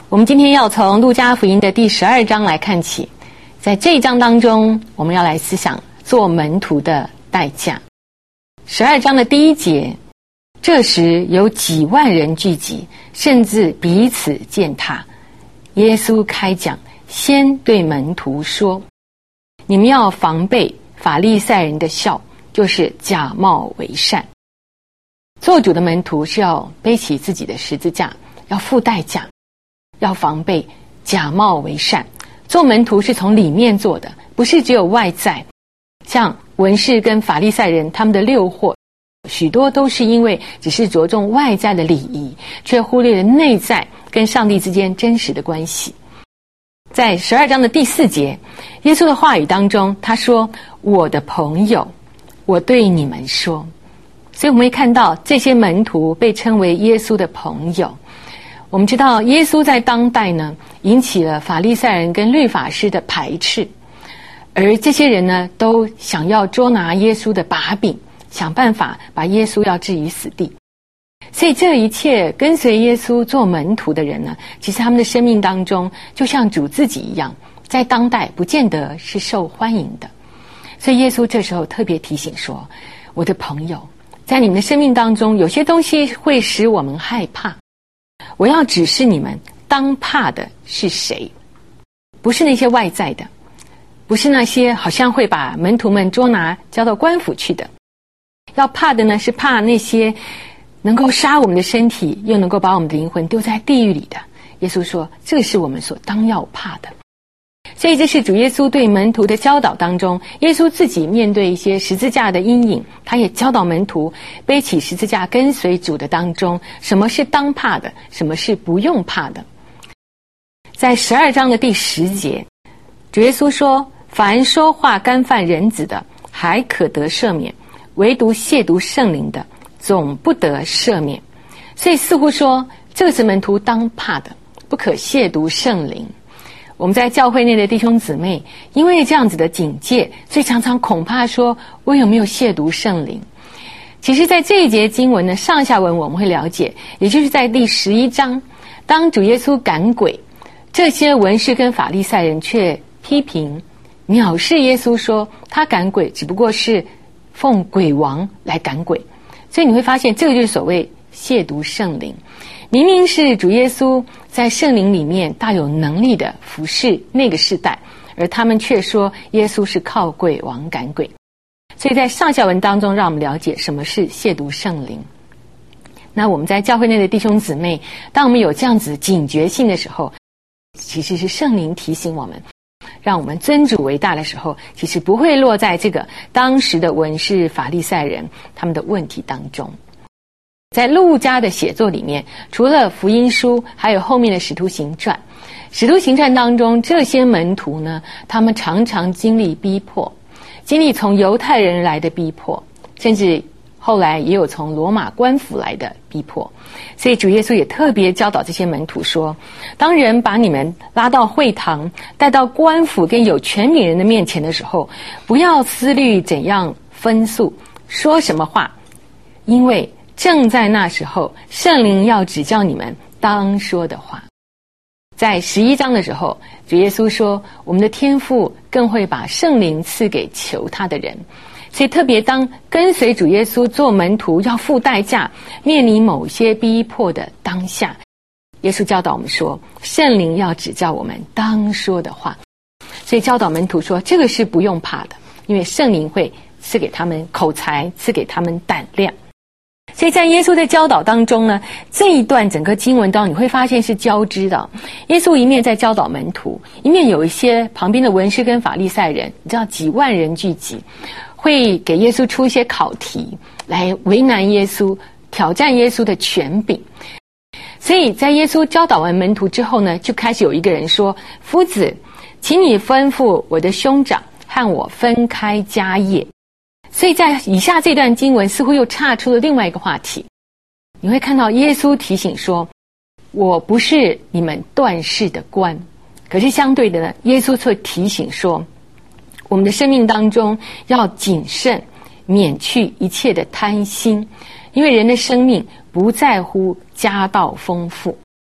我们今天要从路加福音的第12章来看起，在这一章当中，我们要来思想做门徒的代价。12章的第1节，这时有几万人聚集，甚至彼此践踏。耶稣开讲，先对门徒说：你们要防备法利赛人的笑，就是假冒为善。做主的门徒是要背起自己的十字架，要付代价，要防备假冒为善。做门徒是从里面做的，不是只有外在。像文士跟法利赛人，他们的诱惑许多都是因为只是着重外在的礼仪，却忽略了内在跟上帝之间真实的关系。在12章的第4节，耶稣的话语当中，他说：我的朋友，我对你们说。所以我们会看到这些门徒被称为耶稣的朋友。我们知道耶稣在当代呢，引起了法利赛人跟律法师的排斥，而这些人呢，都想要捉拿耶稣的把柄，想办法把耶稣要置于死地。所以这一切跟随耶稣做门徒的人呢，其实他们的生命当中就像主自己一样，在当代不见得是受欢迎的。所以耶稣这时候特别提醒说：我的朋友，在你们的生命当中，有些东西会使我们害怕，我要指示你们，当怕的是谁？不是那些外在的，不是那些好像会把门徒们捉拿交到官府去的。要怕的呢，是怕那些能够杀我们的身体，又能够把我们的灵魂丢在地狱里的。耶稣说，这是我们所当要怕的。所以这是主耶稣对门徒的教导当中，耶稣自己面对一些十字架的阴影，他也教导门徒背起十字架跟随主的当中，什么是当怕的，什么是不用怕的。在12章的第10节，主耶稣说：凡说话干犯人子的，还可得赦免，唯独亵渎圣灵的，总不得赦免。所以似乎说，这是门徒当怕的，不可亵渎圣灵。我们在教会内的弟兄姊妹，因为这样子的警戒，所以常常恐怕说，我有没有亵渎圣灵？其实在这一节经文的上下文我们会了解，也就是在第11章，当主耶稣赶鬼，这些文士跟法利赛人却批评藐视耶稣，说他赶鬼只不过是奉鬼王来赶鬼。所以你会发现，这个就是所谓亵渎圣灵。明明是主耶稣在圣灵里面大有能力的服侍那个世代，而他们却说耶稣是靠鬼王赶鬼。所以在上下文当中，让我们了解什么是亵渎圣灵。那我们在教会内的弟兄姊妹，当我们有这样子警觉性的时候，其实是圣灵提醒我们，让我们尊主为大的时候，其实不会落在这个当时的文士法利赛人他们的问题当中。在路加的写作里面，除了福音书，还有后面的使徒行传。使徒行传当中，这些门徒呢，他们常常经历逼迫，经历从犹太人来的逼迫，甚至后来也有从罗马官府来的逼迫。所以主耶稣也特别教导这些门徒说，当人把你们拉到会堂，带到官府跟有权柄人的面前的时候，不要思虑怎样分诉，说什么话，因为正在那时候，圣灵要指教你们当说的话。在11章的时候，主耶稣说，我们的天父更会把圣灵赐给求他的人。所以特别当跟随主耶稣做门徒要付代价，面临某些逼迫的当下，耶稣教导我们说，圣灵要指教我们当说的话。所以教导门徒说，这个是不用怕的，因为圣灵会赐给他们口才，赐给他们胆量。所以在耶稣的教导当中呢，这一段整个经文当中，你会发现是交织的。耶稣一面在教导门徒，一面有一些旁边的文士跟法利赛人，你知道几万人聚集，会给耶稣出一些考题来为难耶稣，挑战耶稣的权柄。所以在耶稣教导完门徒之后呢，就开始有一个人说：夫子，请你吩咐我的兄长和我分开家业。所以在以下这段经文似乎又岔出了另外一个话题。你会看到耶稣提醒说，我不是你们断事的官。可是相对的呢，耶稣却提醒说，我们的生命当中要谨慎，免去一切的贪心，因为人的生命不在乎家道丰富。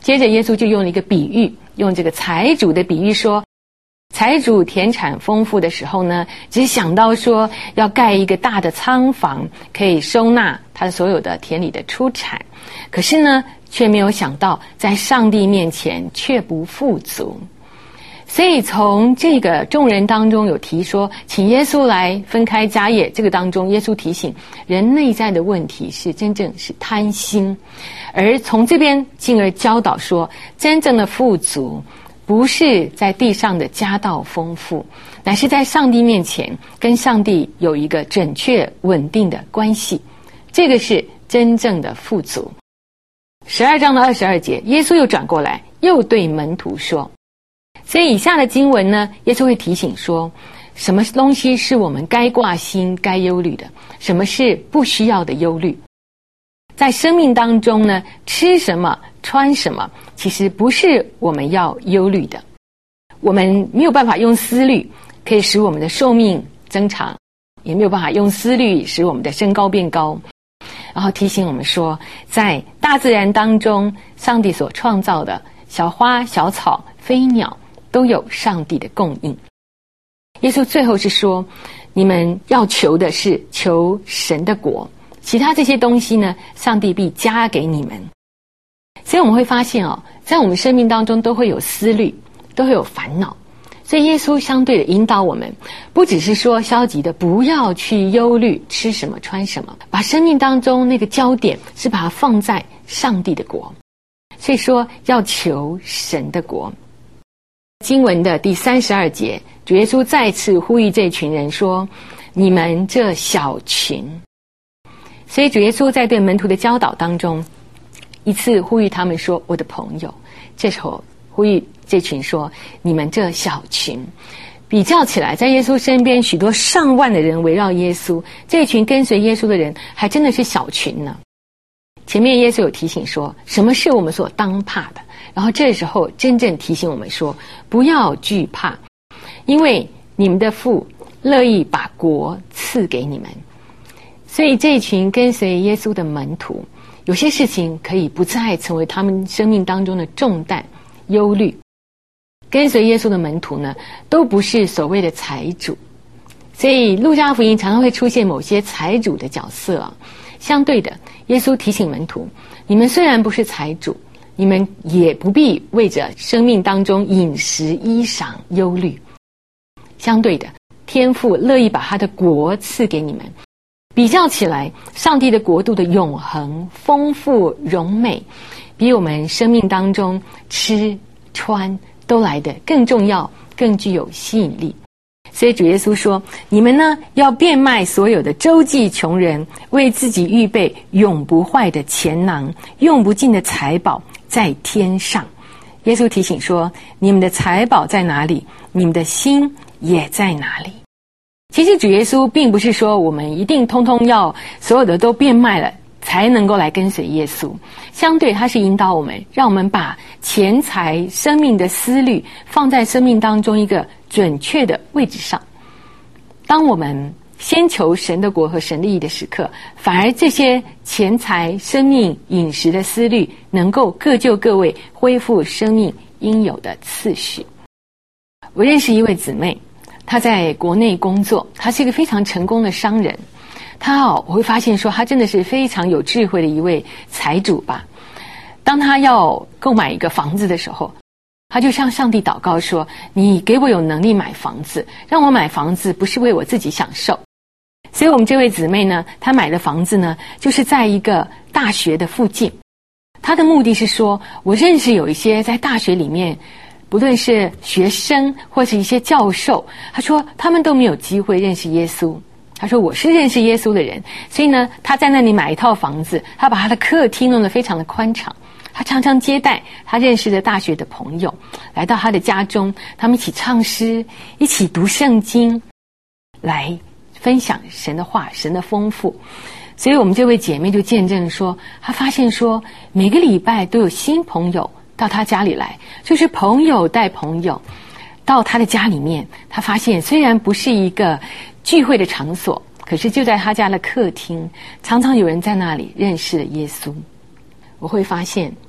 接着耶稣就用了一个比喻，用这个财主的比喻说，财主田产丰富的时候呢，只想到说要盖一个大的仓房，可以收纳他所有的田里的出产，可是呢却没有想到在上帝面前却不富足。所以从这个众人当中有提说请耶稣来分开家业，这个当中耶稣提醒人内在的问题是真正是贪心，而从这边进而教导说，真正的富足不是在地上的家道丰富，乃是在上帝面前跟上帝有一个准确稳定的关系，这个是真正的富足。12章的22节，耶稣又转过来又对门徒说，所以以下的经文呢，耶稣会提醒说，什么东西是我们该挂心该忧虑的，什么是不需要的忧虑。在生命当中呢，吃什么穿什么其实不是我们要忧虑的。我们没有办法用思虑可以使我们的寿命增长，也没有办法用思虑使我们的身高变高。然后提醒我们说，在大自然当中，上帝所创造的小花小草飞鸟都有上帝的供应。耶稣最后是说，你们要求的是求神的国，其他这些东西呢，上帝必加给你们。所以我们会发现在我们生命当中都会有思虑，都会有烦恼，所以耶稣相对的引导我们，不只是说消极的不要去忧虑吃什么穿什么，把生命当中那个焦点是把它放在上帝的国。所以说要求神的国。经文的第32节，主耶稣再次呼吁这群人说，你们这小群。所以主耶稣在对门徒的教导当中，一次呼吁他们说我的朋友，这时候呼吁这群说你们这小群。比较起来，在耶稣身边许多上万的人围绕耶稣，这群跟随耶稣的人还真的是小群呢。前面耶稣有提醒说什么是我们所当怕的，然后这时候真正提醒我们说不要惧怕，因为你们的父乐意把国赐给你们。所以这群跟随耶稣的门徒，有些事情可以不再成为他们生命当中的重担忧虑。跟随耶稣的门徒呢，都不是所谓的财主，所以路加福音常常会出现某些财主的角色相对的，耶稣提醒门徒，你们虽然不是财主，你们也不必为着生命当中饮食衣裳忧虑。相对的，天父乐意把他的国赐给你们。比较起来，上帝的国度的永恒丰富荣美，比我们生命当中吃穿都来得更重要，更具有吸引力。所以主耶稣说，你们呢要变卖所有的周济穷人，为自己预备永不坏的钱囊，用不尽的财宝在天上。耶稣提醒说，你们的财宝在哪里，你们的心也在哪里。其实主耶稣并不是说我们一定通通要所有的都变卖了才能够来跟随耶稣，相对他是引导我们，让我们把钱财生命的思虑放在生命当中一个准确的位置上。当我们先求神的国和神的义的时刻，反而这些钱财生命饮食的思虑能够各就各位，恢复生命应有的次序。我认识一位姊妹，她在国内工作，她是一个非常成功的商人。我会发现说，他真的是非常有智慧的一位财主吧。当他要购买一个房子的时候，他就向上帝祷告说，你给我有能力买房子，让我买房子不是为我自己享受。所以我们这位姊妹呢，她买的房子呢，就是在一个大学的附近。她的目的是说，我认识有一些在大学里面，不论是学生或是一些教授，他说他们都没有机会认识耶稣。他说我是认识耶稣的人，所以呢，他在那里买一套房子，他把他的客厅弄得非常的宽敞，他常常接待他认识的大学的朋友来到他的家中，他们一起唱诗，一起读圣经，来分享神的话，神的丰富。所以我们这位姐妹就见证说，她发现说每个礼拜都有新朋友到她家里来，就是朋友带朋友到她的家里面。她发现虽然不是一个聚会的场所，可是就在他家的客厅，常常有人在那里认识了耶稣。我会发现，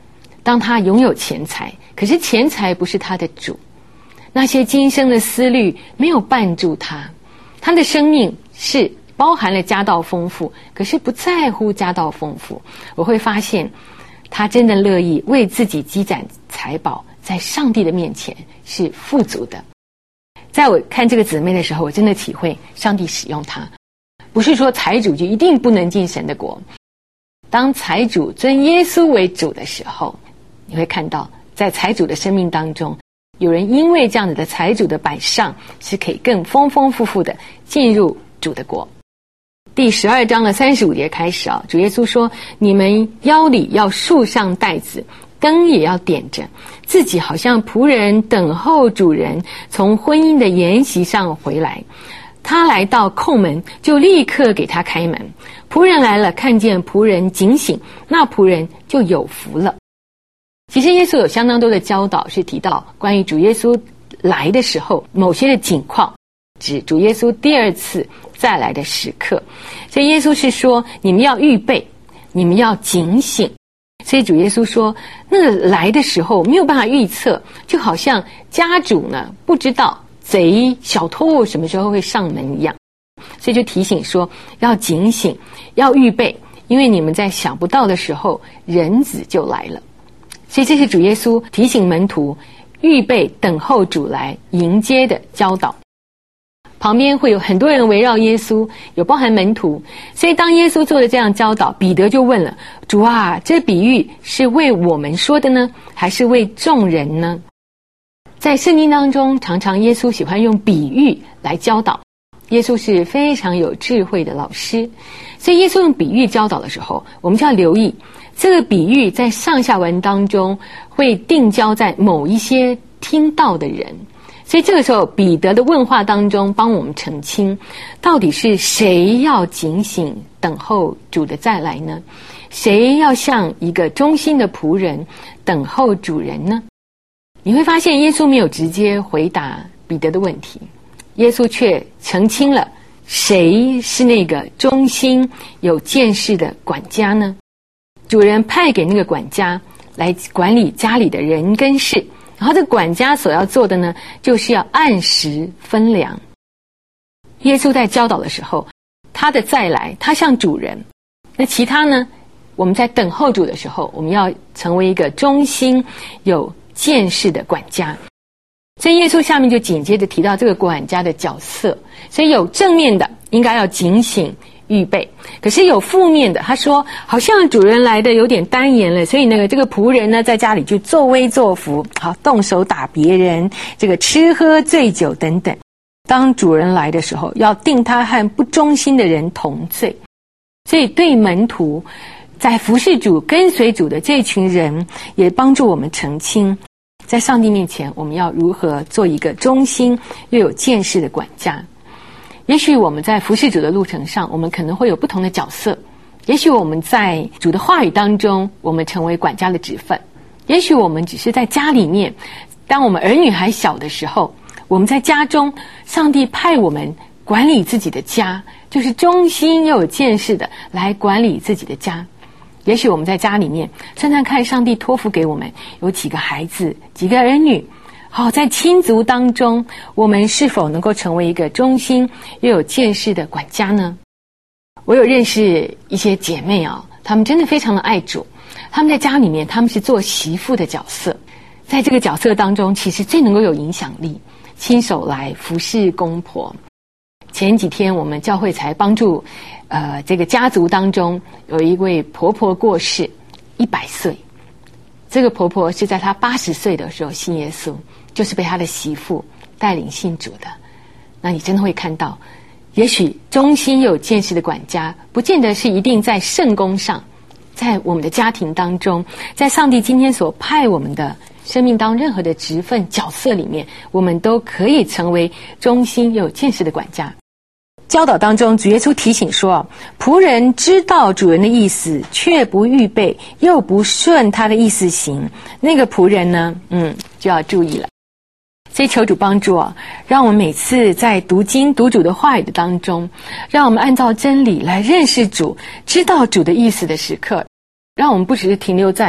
当他拥有钱财，可是钱财不是他的主，那些今生的思虑没有绊住他，他的生命是包含了家道丰富，可是不在乎家道丰富。我会发现他真的乐意为自己积攒财宝，在上帝的面前是富足的。在我看这个姊妹的时候，我真的体会上帝使用她，不是说财主就一定不能进神的国。当财主尊耶稣为主的时候，你会看到在财主的生命当中，有人因为这样子的财主的摆上，是可以更丰丰富富的进入主的国。第12章的35节开始主耶稣说，你们腰里要束上带子，灯也要点着，自己好像仆人等候主人从婚姻的筵席上回来。他来到叩门，就立刻给他开门。仆人来了，看见仆人警醒，那仆人就有福了。其实耶稣有相当多的教导是提到关于主耶稣来的时候某些的景况，指主耶稣第二次再来的时刻。所以耶稣是说，你们要预备，你们要警醒。所以主耶稣说，那个来的时候没有办法预测，就好像家主呢不知道贼小偷什么时候会上门一样。所以就提醒说，要警醒，要预备，因为你们在想不到的时候，人子就来了。所以这是主耶稣提醒门徒预备等候主来迎接的教导。旁边会有很多人围绕耶稣，有包含门徒。所以当耶稣做了这样教导，彼得就问了，主啊，这比喻是为我们说的呢，还是为众人呢？在圣经当中，常常耶稣喜欢用比喻来教导。耶稣是非常有智慧的老师，所以耶稣用比喻教导的时候，我们就要留意这个比喻在上下文当中会定焦在某一些听到的人。所以这个时候彼得的问话当中帮我们澄清，到底是谁要警醒等候主的再来呢？谁要像一个忠心的仆人等候主人呢？你会发现耶稣没有直接回答彼得的问题，耶稣却澄清了谁是那个忠心有见识的管家呢？主人派给那个管家来管理家里的人跟事，然后这个管家所要做的呢，就是要按时分粮。耶稣在教导的时候，他的再来，他像主人。那其他呢，我们在等候主的时候，我们要成为一个忠心有见识的管家。所以耶稣下面就紧接着提到这个管家的角色。所以有正面的应该要警醒预备，可是有负面的，他说好像主人来的有点单言了，所以这个仆人呢在家里就作威作福，好动手打别人，这个吃喝醉酒等等。当主人来的时候，要定他和不忠心的人同罪。所以对门徒在服侍主跟随主的这群人，也帮助我们澄清，在上帝面前我们要如何做一个忠心又有见识的管家。也许我们在服侍主的路程上，我们可能会有不同的角色。也许我们在主的话语当中，我们成为管家的职分。也许我们只是在家里面，当我们儿女还小的时候，我们在家中，上帝派我们管理自己的家，就是忠心又有见识的来管理自己的家。也许我们在家里面，算算看上帝托付给我们有几个孩子，几个儿女。好，在亲族当中，我们是否能够成为一个忠心又有见识的管家呢？我有认识一些姐妹她们真的非常的爱主，她们在家里面，她们是做媳妇的角色，在这个角色当中，其实最能够有影响力，亲手来服侍公婆。前几天我们教会才帮助这个家族当中有一位婆婆过世100岁，这个婆婆是在她80岁的时候信耶稣，就是被她的媳妇带领信主的。那你真的会看到，也许忠心又有见识的管家不见得是一定在圣工上，在我们的家庭当中，在上帝今天所派我们的生命当任何的职分角色里面，我们都可以成为忠心又有见识的管家。教导当中，主耶稣提醒说，仆人知道主人的意思，却不预备，又不顺他的意思行，那个仆人呢，就要注意了。所以求主帮助让我们每次在读经读主的话语的当中，让我们按照真理来认识主，知道主的意思的时刻，让我们不只是停留在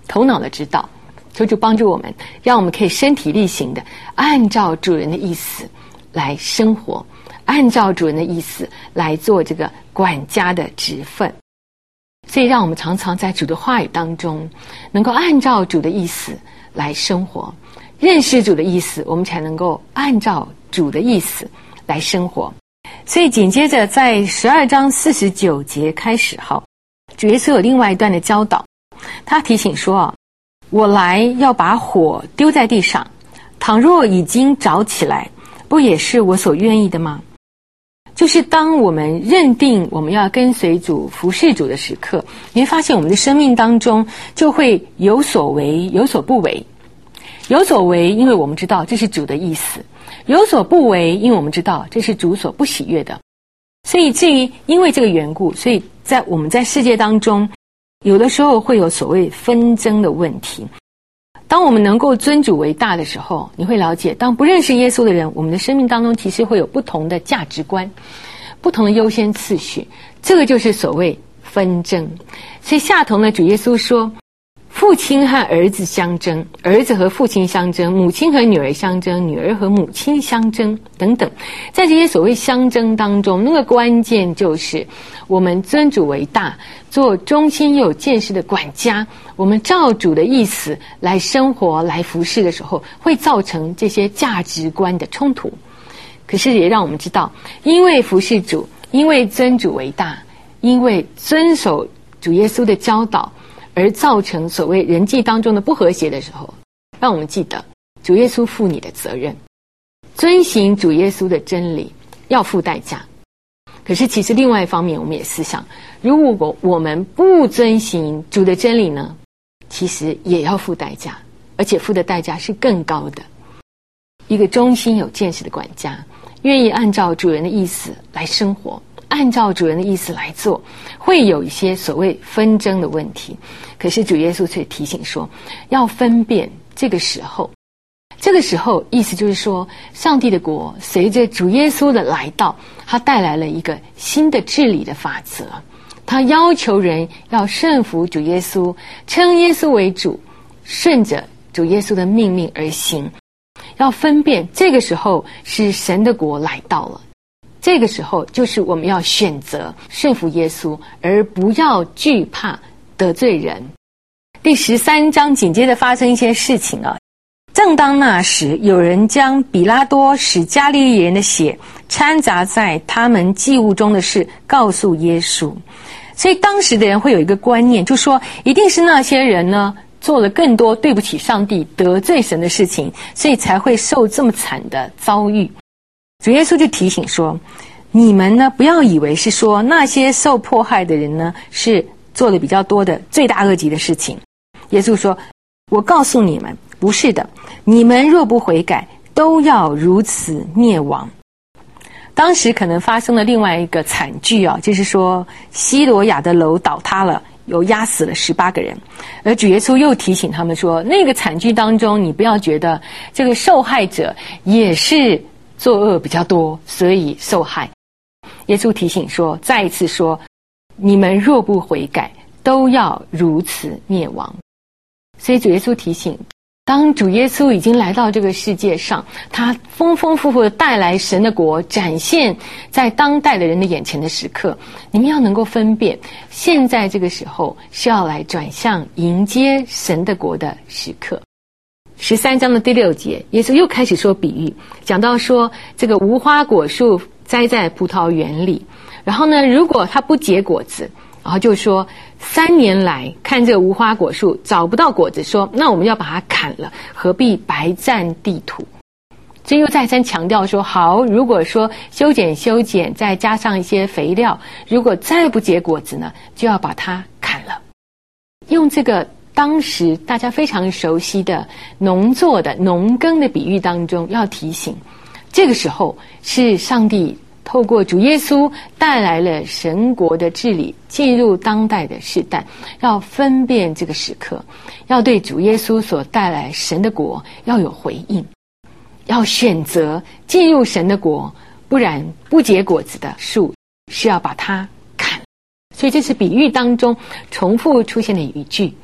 头脑的指导。求主帮助我们，让我们可以身体力行的按照主人的意思来生活，按照主人的意思来做这个管家的职分。所以让我们常常在主的话语当中能够按照主的意思来生活，认识主的意思，我们才能够按照主的意思来生活。所以紧接着在12章49节开始后，主耶稣有另外一段的教导，他提醒说，我来要把火丢在地上，倘若已经着起来，不也是我所愿意的吗？就是当我们认定我们要跟随主服侍主的时刻，你会发现我们的生命当中就会有所为有所不为。有所为，因为我们知道这是主的意思；有所不为，因为我们知道这是主所不喜悦的。所以至于因为这个缘故，所以我们在世界当中有的时候会有所谓纷争的问题。当我们能够尊主为大的时候，你会了解，当不认识耶稣的人，我们的生命当中其实会有不同的价值观，不同的优先次序，这个就是所谓纷争。所以下头呢，主耶稣说，父亲和儿子相争，儿子和父亲相争，母亲和女儿相争，女儿和母亲相争等等。在这些所谓相争当中，那个关键就是我们尊主为大，做忠心又有见识的管家，我们照主的意思来生活来服侍的时候，会造成这些价值观的冲突。可是也让我们知道，因为服侍主，因为尊主为大，因为遵守主耶稣的教导，而造成所谓人际当中的不和谐的时候，让我们记得主耶稣负你的责任，遵行主耶稣的真理要付代价。可是其实另外一方面，我们也思想，如果我们不遵行主的真理呢，其实也要付代价，而且付的代价是更高的。一个忠心有见识的管家，愿意按照主人的意思来生活，按照主人的意思来做，会有一些所谓纷争的问题。可是主耶稣却提醒说，要分辨这个时候意思就是说，上帝的国随着主耶稣的来到，他带来了一个新的治理的法则，他要求人要顺服主耶稣，称耶稣为主，顺着主耶稣的命令而行。要分辨这个时候是神的国来到了，这个时候就是我们要选择顺服耶稣，而不要惧怕得罪人。第13章紧接着发生一些事情啊。正当那时，有人将比拉多使加利利人的血掺杂在他们祭物中的事告诉耶稣。所以当时的人会有一个观念，就说一定是那些人呢做了更多对不起上帝得罪神的事情，所以才会受这么惨的遭遇。主耶稣就提醒说，你们呢不要以为是说那些受迫害的人呢是做了比较多的罪大恶极的事情。耶稣说，我告诉你们，不是的，你们若不悔改，都要如此灭亡。当时可能发生了另外一个惨剧啊，就是说西罗亚的楼倒塌了，有压死了18个人。而主耶稣又提醒他们说，那个惨剧当中，你不要觉得这个受害者也是作恶比较多，所以受害。耶稣提醒说，再一次说，你们若不悔改，都要如此灭亡。所以主耶稣提醒，当主耶稣已经来到这个世界上，他丰丰富富的带来神的国，展现在当代的人的眼前的时刻，你们要能够分辨，现在这个时候是要来转向迎接神的国的时刻。13章的第6节，耶稣又开始说比喻，讲到说这个无花果树栽在葡萄园里，然后呢，如果它不结果子，然后就说3年来看这个无花果树找不到果子，说那我们要把它砍了，何必白占地土。这又再三强调说，好，如果说修剪再加上一些肥料，如果再不结果子呢，就要把它砍了。用这个当时大家非常熟悉的农作的农耕的比喻当中，要提醒这个时候是上帝透过主耶稣带来了神国的治理，进入当代的世代，要分辨这个时刻，要对主耶稣所带来神的国要有回应，要选择进入神的国，不然不结果子的树是要把它砍。所以这是比喻当中重复出现的语句，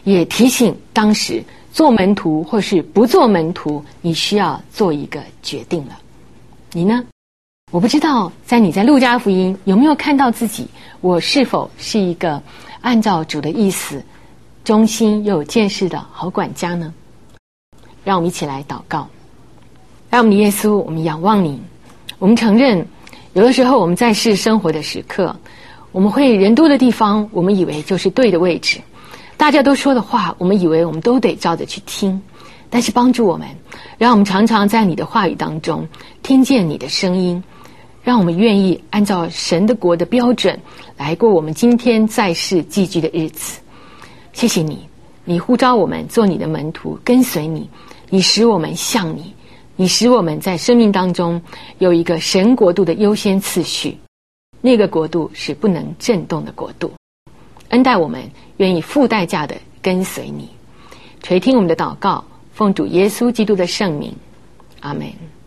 也提醒当时做门徒或是不做门徒，你需要做一个决定了。你呢？我不知道你在路加福音有没有看到自己，我是否是一个按照主的意思忠心又有见识的好管家呢？让我们一起来祷告。爱我们的耶稣，我们仰望你，我们承认有的时候我们在世生活的时刻，我们会人多的地方，我们以为就是对的位置，大家都说的话，我们以为我们都得照着去听。但是帮助我们，让我们常常在你的话语当中听见你的声音，让我们愿意按照神的国的标准来过我们今天在世寄居的日子。谢谢你，你呼召我们做你的门徒，跟随你，你使我们像你，你使我们在生命当中有一个神国度的优先次序，那个国度是不能震动的国度。恩待我们愿意付代价的跟随你。垂听我们的祷告，奉主耶稣基督的圣名，阿们。